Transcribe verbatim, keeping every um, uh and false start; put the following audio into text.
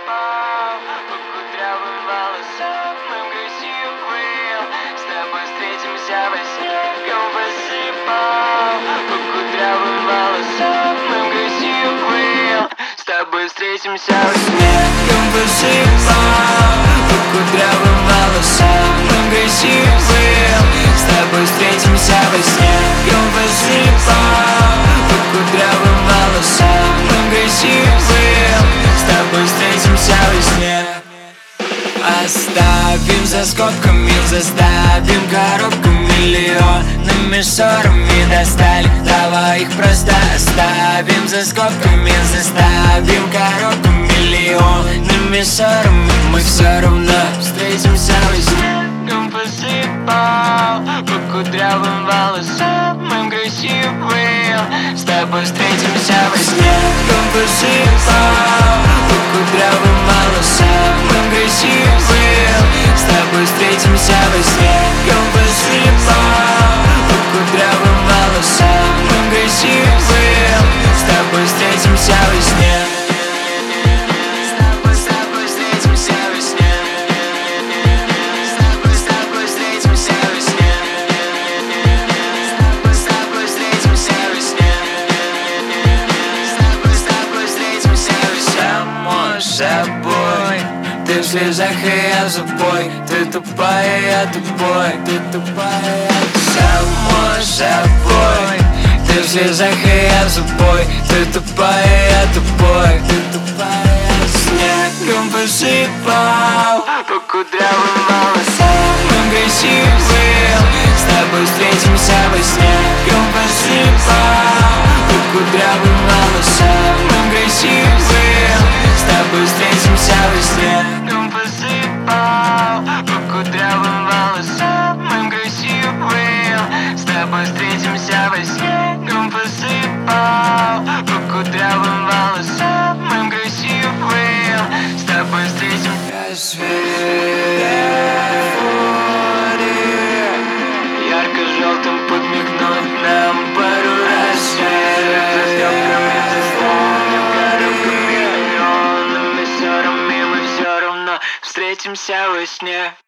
посыпал по кудрявым волосам моим красивым. С тобой встретимся во снегом посыпал по кудрявым волосам моим красивым. С тобой встретимся во снегом посыпал по кудрявым волосам моим красивым. С тобой встретимся во снегом посыпал по кудрявым волосам моим красивым. С тобой встретимся во сне. Оставим за скобками, заставим коробку миллионами ссорами достали. Давай их просто оставим за скобками, заставим коробку миллионами ссорами. Мы все равно встретимся во сне. Посыпал по кудрявым волосам моим красивым. С тобой встретимся во сне. Посыпал по кудрявым волосам моим красивым. С тобой встретимся во сне. Посыпал по кудрявым волосам моим красивым. С тобой встретимся во сне. Собой. Ты в слезах, и я забой. Ты тупая, я тупой. Ты тупая, само собой. Ты в слезах, и я забой. Ты тупая, я тупой. Ты тупая. Снегом посыпал по кудрявым волосам моим красивым. С тобой встретимся во сне. Снегом посыпал по кудрявым волосам моим красивым. С тобой встретимся во сне. Посыпал по кудрявым волосам моим красивым. С тобой встретимся во сне. Посыпал по кудрявым волосам моим красивым. С тобой встретимся. Ярко-желтым подмигнуть нам пару раз. Встретимся во сне.